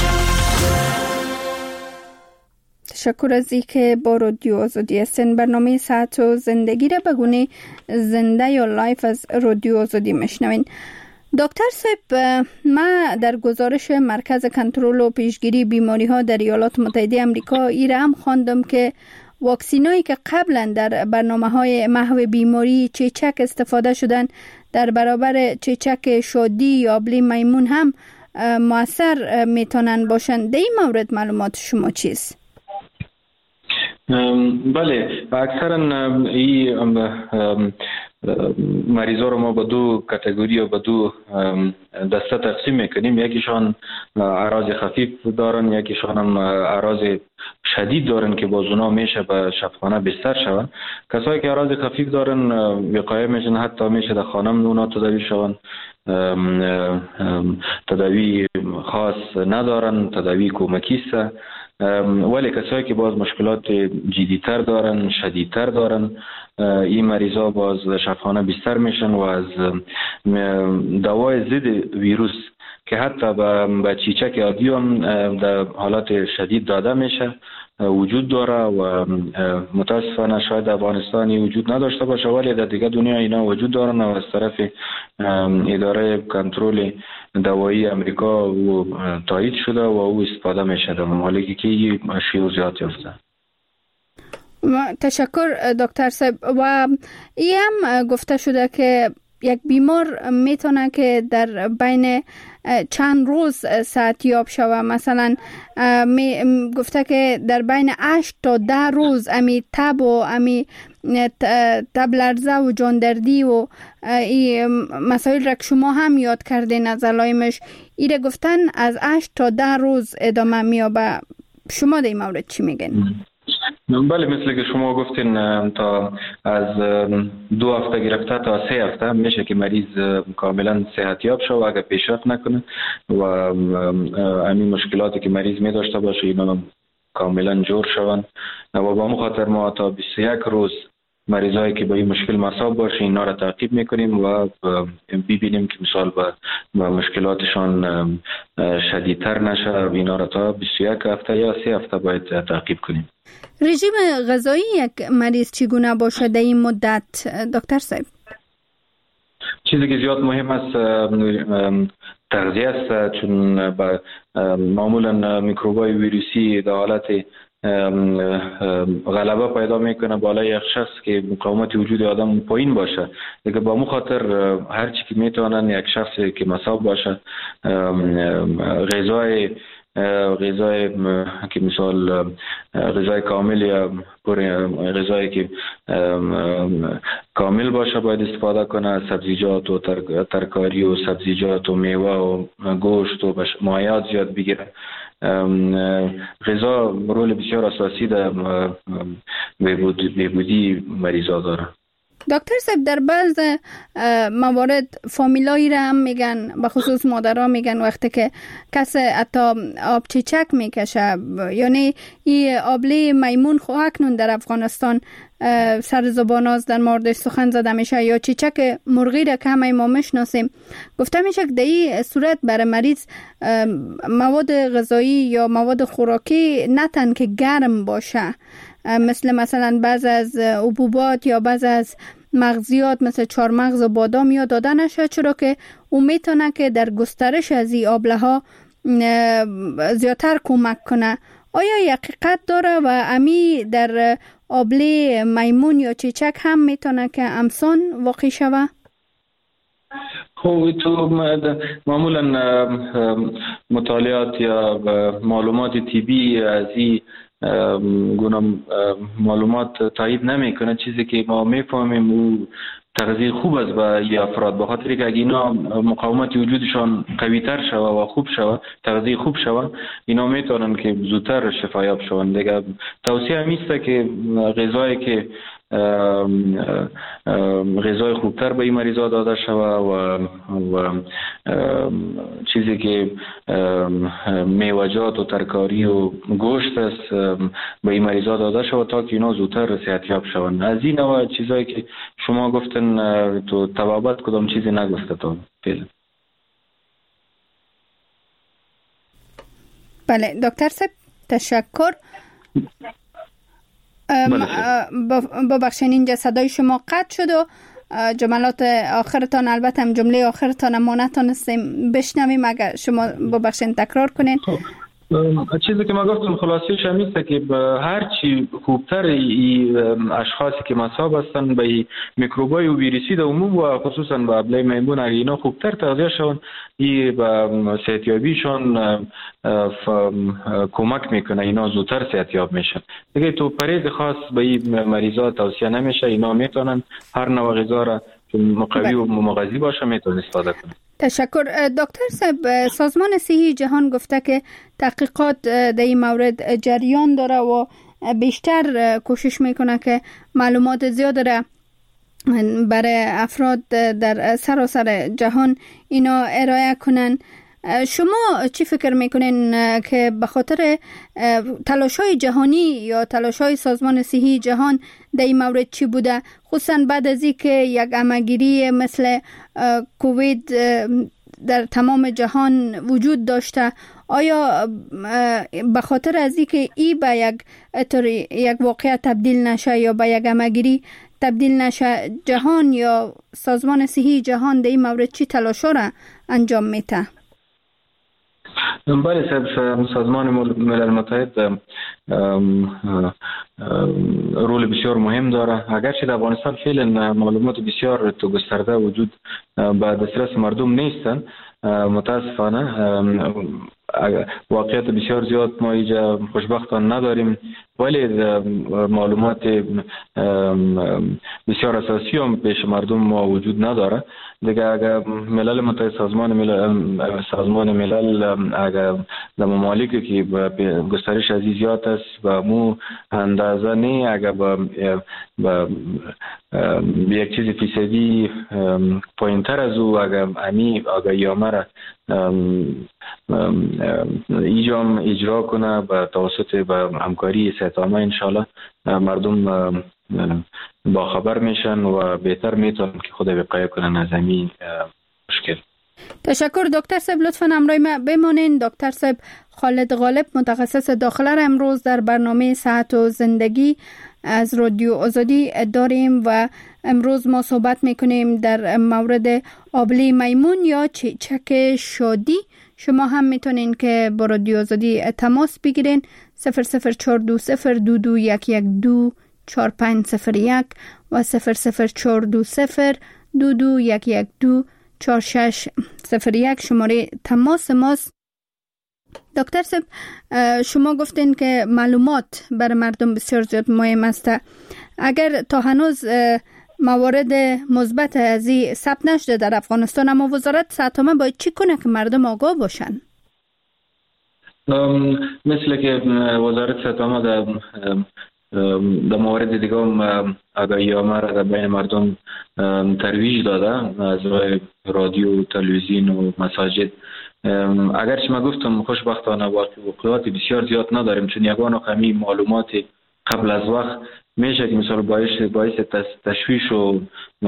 تشکر از اینکه با رادیو آزادی هستین. برنامه صحت و زندگی را به گونه زنده یا لایف از رادیو آزادی میشنوین. دکتر صاحب، ما در گزارش مرکز کنترل و پیشگیری بیماری ها در ایالات متحده آمریکا ای را هم خواندم که واکسینایی که قبلا در برنامه های محو بیماری چیچک استفاده شدن در برابر چیچک شادی یا آبله میمون هم مؤثر میتونن باشن. در این مورد معلومات شما چیست؟ بله، اکثرا این مریضا رو ما به دو کاتگوری و به دو دسته تقسیم میکنیم. یکیشان اعراض خفیف دارن، یکیشان هم اعراض شدید دارن که باز اونا میشه به شفاخانه بستر شون. کسایی که اعراض خفیف دارن وقایع میشن، حتی میشه در خانه اونا تداوی شون، تداوی خاص ندارن، تداوی کمکی است. ولی کسایی که باز مشکلات جدی‌تر دارن، شدیدتر دارن، این مریضا باز شفاخانه بستر میشن و از دوای ضد ویروس که حتی به چیچک عادی هم در حالات شدید داده میشه وجود داره و متاسفانه شاید در افغانستانی وجود نداشته باشه، ولی در دیگه دنیا اینا وجود دارن و از طرف اداره کنترل دوایی امریکا و تایید شده و او استفاده میشه در ممالکی که این شیوع زیاد یافته. تشکر دکتر صاحب. و این هم گفته شده که یک بیمار میتونه که در بین چند روز صحتیاب شوه. مثلا می گفته که در بین هشت تا ده روز امی تب و امی تب لرزه و جاندردی و این مسائل را که شما هم یاد کردین از علائمش، ایره گفتن از هشت تا ده روز ادامه میابه. شما در این مورد چی میگین؟ بله، مثل که شما گفتین تا از دو هفته گرفته تا سه هفته میشه که مریض کاملا صحتیاب شه و اگر پیشرفت نکنه و همین مشکلاتی که مریض می داشته باشه اینا کاملا جور شون و با مخاطر ما تا بیست و یک روز مریضایی که با این مشکل مصاب باشه اینا را تعقیب میکنیم و ببینیم که مثال با مشکلاتشان شدیدتر نشه و اینا را تا بیست و یک هفته یا سه هفته باید تعقیب کنیم. رژیم غذایی یک مریض چگونه باشه در این مدت دکتر صاحب؟ چیزی که زیاد مهم است تغذیه است، چون معمولا میکروبای ویروسی در حالت غلبه پیدا میکنه بالای یک شخص که مقاومت وجود آدم پایین باشه. دیگه با مخاطر هر چی که میتونن یک شخصی که مصاب باشه غذای غذای که مثال غذای کامل یا غذایی که کامل باشه باید استفاده کنه، سبزیجات و ترکاری و سبزیجات و میوه و گوشت و مایعات زیاد بگیره. غذا رول بسیار اساسی در بهبودی مریضا داره. دکتر صاحب در بعض موارد فامیلایی را هم میگن، به خصوص مادرها میگن وقتی که کسی حتی آب چیچک میکشه، یعنی این آبله میمون خو اکنون در افغانستان سر زباناز در موردش سخن زده میشه یا چیچک مرغی را که همه ما میشناسیم گفته میشه که در این صورت برای مریض مواد غذایی یا مواد خوراکی نه تن که گرم باشه، مثل مثلا بعض از حبوبات یا بعض از مغزیات مثل چارمغز و بادام یا داده نشه، چرا که اون میتونه که در گسترش از این آبله ها زیادتر کمک کنه. آیا یک حقیقت داره و امی در آبله میمون یا چیچک هم میتونه که امسان واقع شوه؟ خب تو معمولا مطالعات یا معلومات طبی از این گونه معلومات تایید نمیکنه. چیزی که ما میفهمیم او تغذیه خوب است برای افراد، بخاطر که اگه اینا مقاومت وجودشان قوی تر شوه و خوب شوه، تغذیه خوب شوه، اینا میتونن که زودتر شفایاب شون. دیگه توصیه همیسته که غذایی که غذای خوبتر به این مریضا داده شوه و, و چیزی که میوه‌جات و ترکاری و گوشت است به این مریضا داده شوه تا که اینا زودتر صحتیاب شون. از این نوع چیزایی که شما گفتن تو توابط کدام چیزی نگفته تو فعلا. بله دکتر صاحب تشکر. ببخشید اینجا صدای شما قطع شد و جملات آخرتان، البته هم جمله آخرتان ما نتونستیم بشنویم، اگر شما ببخشید تکرار کنین. چیزی که ما گفتم خلاصیش همیسته که هر چی خوبتر ای اشخاصی که مصاب هستن به میکروبای ویروسی در عموم و خصوصا به آبله میمون اگه اینا خوبتر تغذیه شون ای به صحتیابیشون کمک میکنه، اینا زودتر صحتیاب میشن. دیگه تو پرهیز خاص به این مریضا توصیه نمیشه، اینا میتونن هر نوع غذا را که مقوی و مغذی باشه میتونن استفاده کنن. تشکر. دکتر صاحب سازمان صحی جهان گفته که تحقیقات در این مورد جریان داره و بیشتر کوشش میکنه که معلومات زیاد را برای افراد در سراسر جهان اینا ارائه کنن. شما چی فکر میکنین که به خاطر تلاش‌های جهانی یا تلاش‌های سازمان صحی جهان در این مورد چی بوده، خصوصا بعد از اینکه یک همه‌گیری مثل کووید در تمام جهان وجود داشته، آیا به خاطر از اینکه ای به یک یک واقعیت تبدیل نشه یا به یک همه‌گیری تبدیل نشه، جهان یا سازمان صحی جهان در این مورد چی تلاش‌ها را انجام میده؟ بله صاحب، سازمان ملل متحد رول بسیار مهم داره. اگرچه در افغانستان فعلا معلومات بسیار تو گسترده وجود به دسترس مردم نیستن، متاسفانه واقعیت بسیار زیاد ما اینجا خوشبختانه نداریم، ولی معلومات بسیار اساسی هم پیش مردم ما وجود نداره. دیگه اگر ملل متحد سازمان ملل سازمان ملل اگر در ممالکی که گسترش از زیاد است و مو اندازه نه اگر با با یک چیز فیصدی پایینتر از او اگر امی اگر یامره ایجام اجرا کنه با توسط با همکاری صحت‌عامه انشالله مردم با خبر میشن و بهتر میتونن که خود وقایه کنن از همین مشکل. تشکر دکتر صاحب، لطفاً همراه ما بمانین. دکتر صاحب خالد غالب متخصص داخله را امروز در برنامه صحت و زندگی از رادیو آزادی داریم و امروز ما صحبت میکنیم در مورد آبله میمون یا چیچک شادی. شما هم میتونین که با رادیو آزادی تماس بگیرین صفر صفر چهار دو صفر دو دو یک یک دو چهار پنج صفر یک و صفر صفر چهار دو صفر دو دو یک یک دو چهار شش صفر یک شماره تماس ماست. دکتر صاحب شما گفتین که معلومات برای مردم بسیار زیاد مهم است. اگر تا هنوز موارد مثبت از این ثبت نشده در افغانستان، اما وزارت صحت عامه باید چی کنه که مردم آگاه باشن؟ مثل که وزارت صحت عامه در در موارد دیگه هم آگاهی عامه را در بین مردم ترویج داده از راه رادیو، تلویزیون و مساجد. اگرچه ما گفتم خوشبختانه واقعات بسیار زیاد نداریم، چون یگان کمی معلومات قبل از وقت میشه که مثلا باعث باعث تشویش و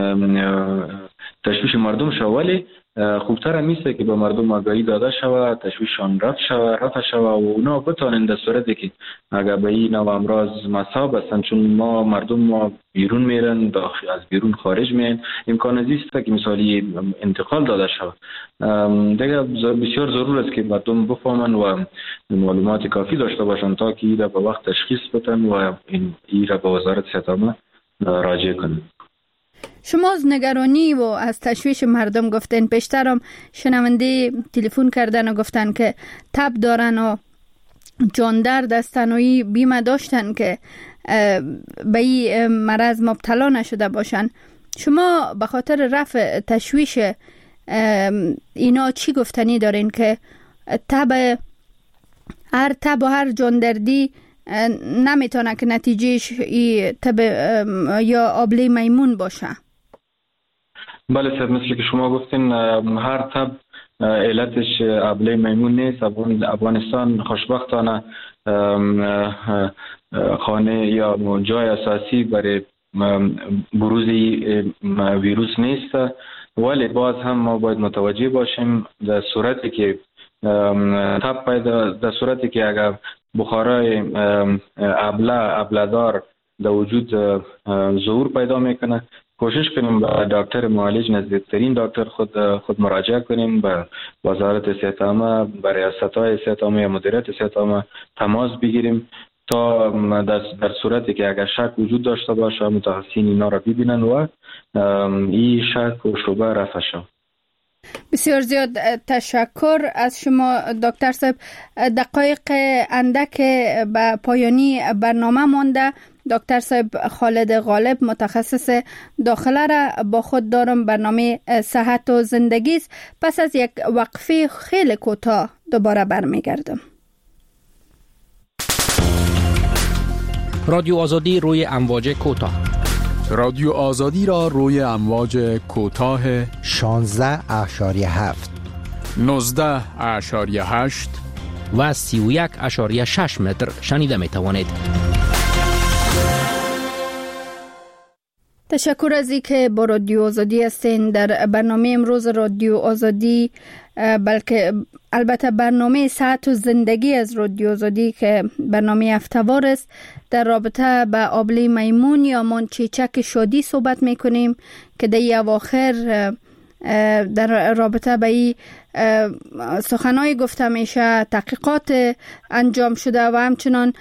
تشویش مردم شود، ولی خوبتر هم میشه که به مردم آگاهی داده شود، تشویششان رفع شود رفع شود و اونا بتونن در صورتی که اگر به این نوع امراض مصاب هستن، چون ما مردم ما بیرون میرن، داخل از بیرون خارج میرن، امکان زیست که مثالی انتقال داده شود. دیگه بسیار ضرور است که مردم بفهمن و معلومات کافی داشته باشن تا که ایره به وقت تشخیص بدن و این ایره به وزارت صحت عامه راجع کنن. شما از نگرانی و از تشویش مردم گفتن. پیشترم شنونده تلفن کردن و گفتن که تب دارن و جان درد هستن و بیمه داشتن که به این مرض مبتلا نشده باشن. شما به خاطر رفع تشویش اینا چی گفتنی دارین که تب هر تب و هر جان دردی نمیتونه که نتیجهش ای تب یا آبله میمون باشه؟ بله صاحب، مثل که شما گفتین هر تب علتش آبله میمون نیست. افغانستان خوشبختانه خانه یا جای اساسی برای بروز ویروس نیست، ولی باز هم ما باید متوجه باشیم در صورتی که تب پیدا در صورتی که اگر بخارای ابله ابله‌دار در وجود ظهور پیدا میکنه، کوشش کنیم به دکتر معالج، نزدیکترین دکتر خود خود مراجعه کنیم، به وزارت صحت عامه، به ریاست‌های صحت عامه یا مدیریت صحت عامه تماس بگیریم تا در صورتی که اگر شک وجود داشته باشه متخصصین اینا را ببینن و این شک و شبهه رفع شود. بسیار زیاد تشکر از شما دکتر صاحب. دقایق اندک به پایانی برنامه مانده. دکتر صاحب خالد غالب متخصص داخله را با خود دارم. برنامه صحت و زندگی است. پس از یک وقفه خیلی کوتاه دوباره برمیگردم. رادیو آزادی روی امواج کوتاه. رادیو آزادی را روی امواج کوتاه شانزده اشاری هفت، نوزده اشاری هشت و سی و یک اشاری شش متر شنیده می توانید. تشکر از این که با رادیو آزادی هستین. در برنامه امروز رادیو آزادی، بلکه البته برنامه صحت و زندگی از رادیو آزادی که برنامه هفته‌وار است، در رابطه به آبله میمون یا منچیچک شادی صحبت میکنیم که در اواخر در رابطه به این سخنای گفته میشه، تحقیقات انجام شده و همچنان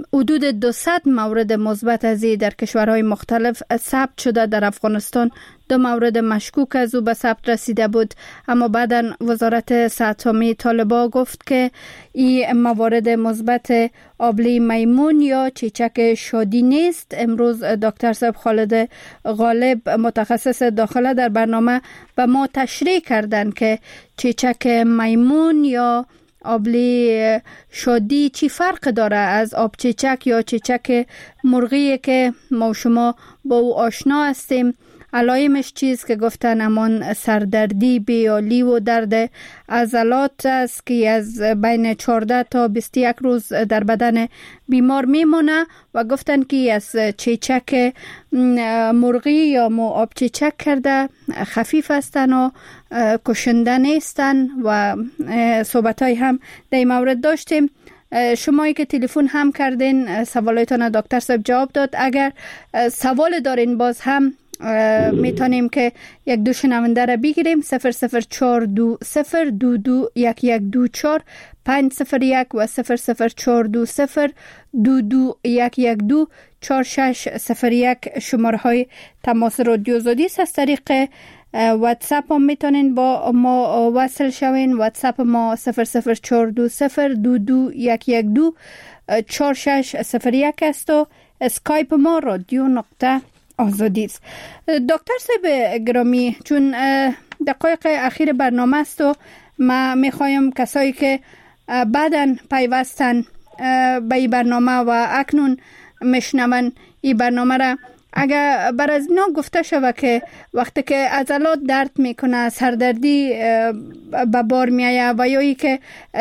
حدود دویست مورد مثبت از این در کشورهای مختلف ثبت شده. در افغانستان دو مورد مشکوک از او به ثبت رسیده بود، اما بعداً وزارت صحت عامه طالبان گفت که این موارد مثبت آبله میمون یا چیچک شادی نیست. امروز دکتر صاحب خالد غالب متخصص داخله در برنامه به ما تشریح کردند که چیچک میمون یا آبله شادی چی فرق داره از آب چیچک یا چیچک مرغی که ما شما با او آشنا هستیم. علائمش چیز که گفتن امان سردردی، بیالی و درد عضلات است که از بین چهارده تا بیست و یک روز در بدن بیمار میمونه و گفتن که از چیچک مرغی یا مو آب چیچک کرده خفیف هستن و کشنده نیستن و صحبت های هم در این مورد داشتیم. شمایی که تلفن هم کردین سوالایتان دکتر صاحب جواب داد. اگر سوال دارین باز هم میتونیم که یک دو شنونده را بگیریم. صفر صفر چهار دو صفر دو دو یک یک دو چهار پنج صفر یک و صفر صفر چهار دو صفر دو دو یک یک دو چهار شش صفر یک شماره های تماس رادیو زودی است. از طریق واتساپ هم میتونین با ما وصل شوین. واتساپ ما صفر صفر چهار دو صفر دو دو یک یک دو چهار شش صفر یک است و اسکایپ ما رادیو نقطه آزادی است. دکتر صاحب گرامی، چون دقایق اخیر برنامه است و ما میخوایم کسایی که بعداً پیوستن به این برنامه و اکنون میشنون این برنامه را، اگر بر از اینا گفته شود که وقتی که عضلات درد میکنه، سردردی به بار میآید و یا ای که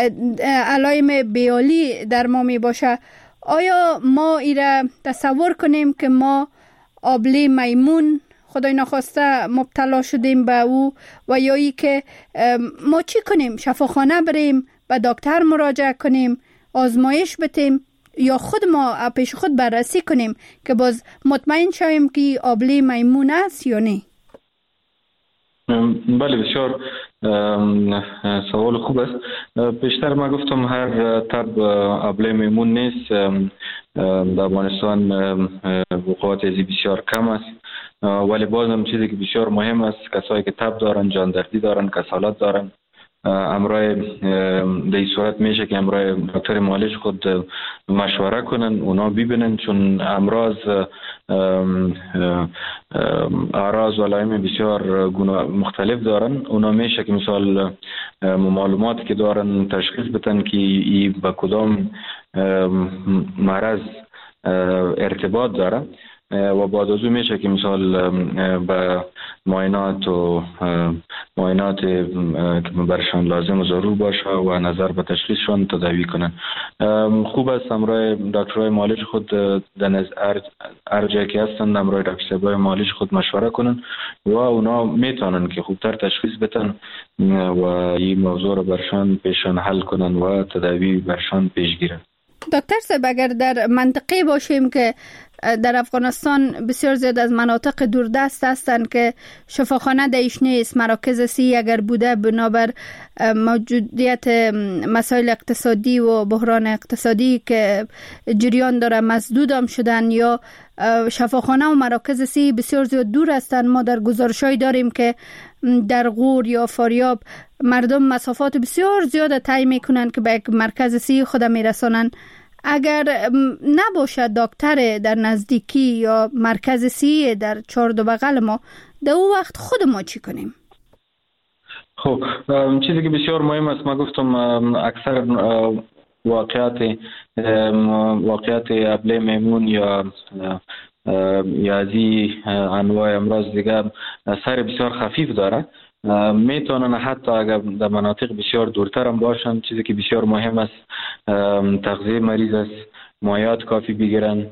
علائم بیالی در ما می باشه، آیا ما ایره تصور کنیم که ما آبله میمون خدای نخواسته مبتلا شدیم به او و یا ای که ما چی کنیم؟ شفاخانه بریم، به دکتر مراجعه کنیم، آزمایش بتیم یا خود ما پیش خود بررسی کنیم که باز مطمئن شویم که آبله میمون است یا نه؟ بله، بسیار سوال خوب است. بیشتر ما گفتم هر تب آبله میمون نیست. در افغانستان وقوعات ازی بسیار کم است، ولی بازم چیزی که بسیار مهم است کسایی که تب دارن، جاندردی دارن، کسالت دارن، امرای در این صورت میشه که امرای دکتر معالج خود مشوره کنن، اونا ببینن، چون امراض اعراض و علائم بسیار مختلف دارن. اونا میشه که مثال معلوماتی که دارن تشخیص بدن که این با کدام مرض ارتباط داره و بعد از اون میشه که مثال به معاینات و معاینات که برشان لازم و ضرور باشه و نظر به تشخیصشان تداوی کنن. خوب است امرای دکترای معالج خود در هر جایی که هستن امرای دکترای معالج خود مشوره کنن و اونا میتونن که خوبتر تشخیص بدن و این موضوع رو برشان پیشان حل کنن و تداوی برشان پیش گیرن. دکتر صاحب، اگر در منطقه باشیم که در افغانستان بسیار زیاد از مناطق دوردست هستند که شفاخانه دیش نیست، مراکز سی اگر بوده بنابر موجودیت مسائل اقتصادی و بحران اقتصادی که جریان داره مسدود هم شدن، یا شفاخانه و مراکز سی بسیار زیاد دور هستند. ما در گزارش‌های داریم که در غور یا فاریاب مردم مسافات بسیار زیاد طی میکنن که به یک مرکز سی خود میرسانن. اگر نباشه دکتر در نزدیکی یا مرکز سی در چهار دو بغل ما، در اون وقت خود ما چی کنیم؟ خب چیزی که بسیار مهم است، ما گفتم اکثر واقعات واقعات ابله میمون یا یا ازی انواع امراض دیگر اثر بسیار خفیف داره. میتونن حتی اگر در مناطق بسیار دورتر هم باشن، چیزی که بسیار مهم است تغذیه مریض است، مایعات کافی بگیرن،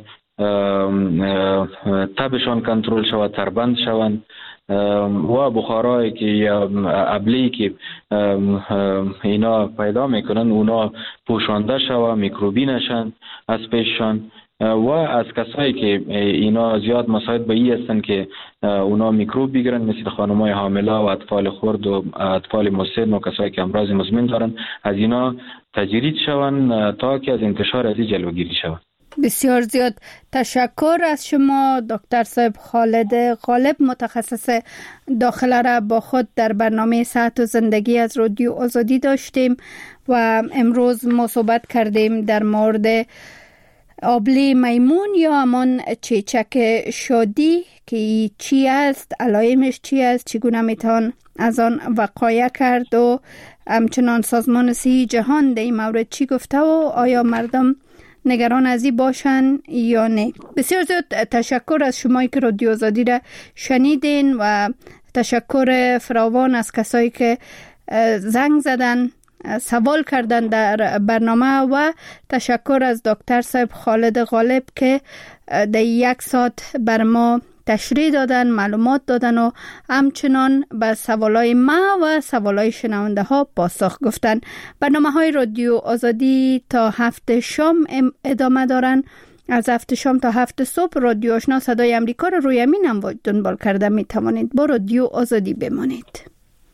تبشان کنترل شود، تربند شوند و بخارایی که یا ابلی که اینا پیدا میکنن اونا پوشانده شود، میکروبی نشن از پیششان. و از کسایی که اینا زیاد مساعد به این هستن که اونا میکروب بگیرن، مثل خانمای حامله و اطفال خرد و اطفال مسن و کسایی که امراض مزمن دارن، از اینا تجرید شون تا که از انتشار ازی جلوگیری شود. بسیار زیاد تشکر از شما دکتر صاحب خالد غالب، متخصص داخله را با خود در برنامه صحت و زندگی از رادیو آزادی داشتیم و امروز ما صحبت کردیم در مورد آبله میمون یا همان چیچک شادی که چی است، علائمش چی است، چگونه میتوان از آن وقایه کرد و همچنان سازمان صحی جهان در این مورد چی گفته و آیا مردم نگران از این باشن یا نه. بسیار زیاد تشکر از شمایی که رادیو آزادی را شنیدین و تشکر فراوان از کسایی که زنگ زدن، سوال کردن در برنامه و تشکر از دکتر صاحب خالد غالب که در یک ساعت بر ما تشریح دادن، معلومات دادن و همچنان به سوالای ما و سوالای شنونده ها پاسخ گفتن. برنامه های رادیو آزادی تا هفت شام ادامه دارن. از هفت شام تا هفت صبح رادیو آشنا صدای امریکا رو روی امین دنبال کرده می توانید. با رادیو آزادی بمانید.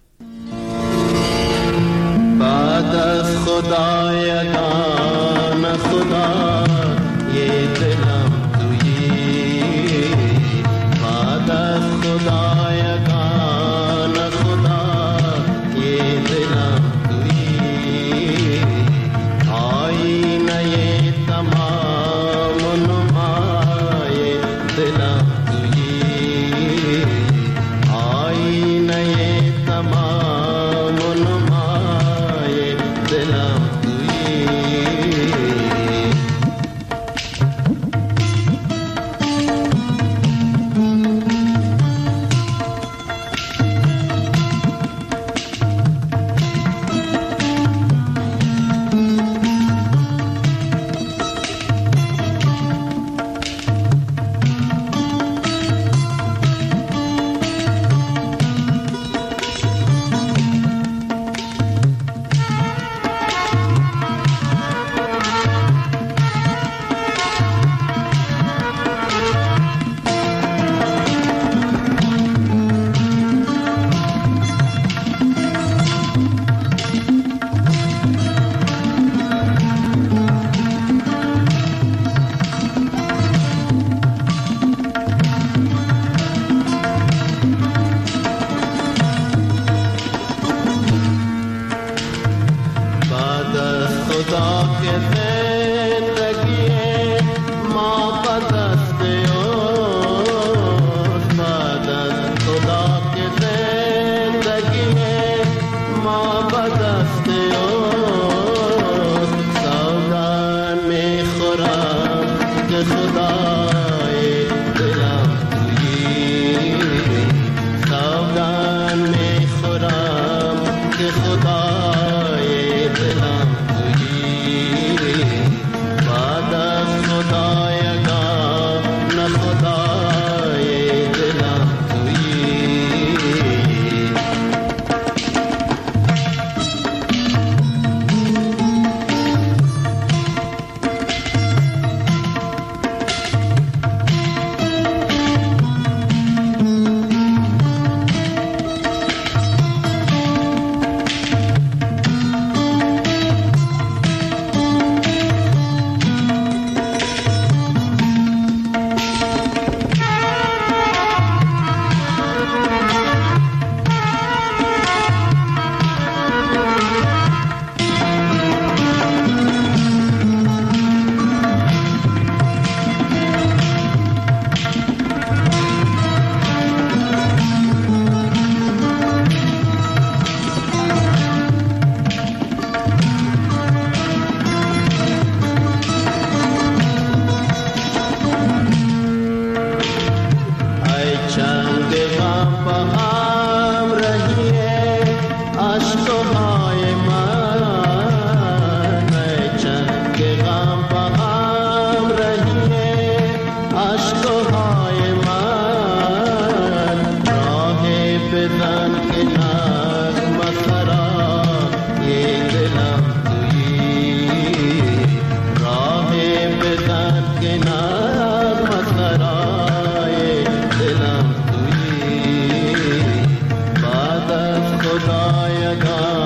بعد از خدایگان خدا یه دلم تویی، بعد از خدایگان خدا یه دلم تویی، آینه تمام نمای دلم تویی، آینه تمام نمای دلم تویی. خدایگان